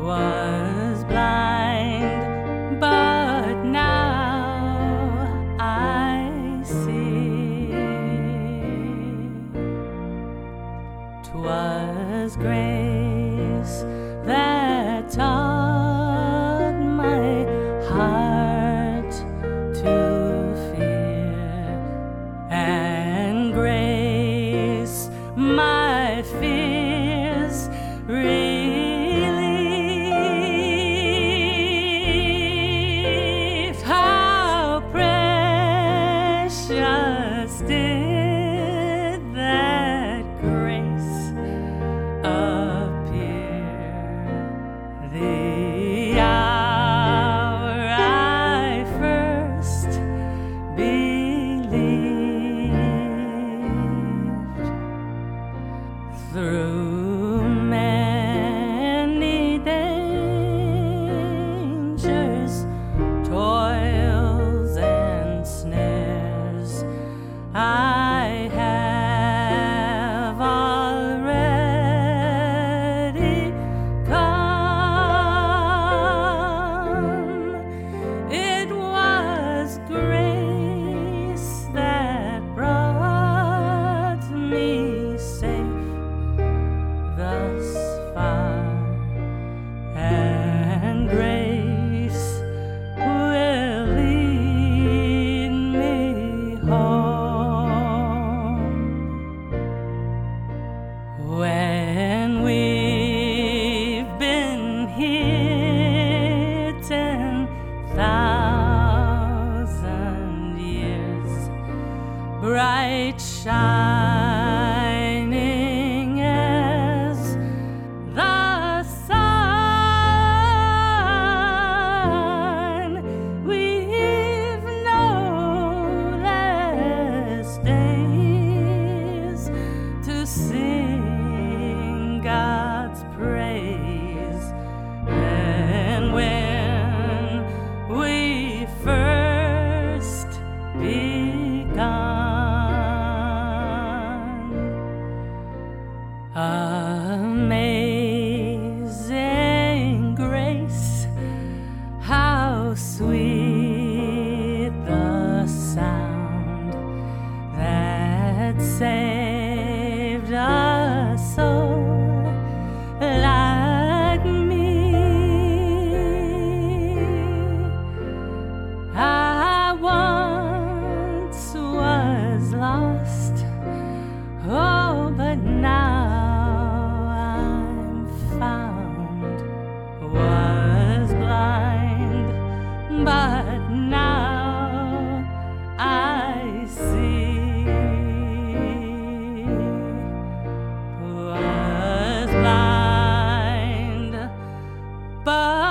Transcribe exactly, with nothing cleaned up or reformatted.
was blind, but now I see. 'Twas grace that taught my heart to fear, and grace my fears relieved. How precious did that grace appear the hour I first believed. Through many dangers, toils, and snares, I have already come. It was grace that brought me safe thus far, and grace will lead me home. When we've been here ten thousand years, bright shining as the sun, we've no less days to sing God's praise than when we first begun. Amazing grace, how sweet the sound that saved a soul like me. I once was lost, oh, but now I'm found. Was blind, but now I see. Was blind, but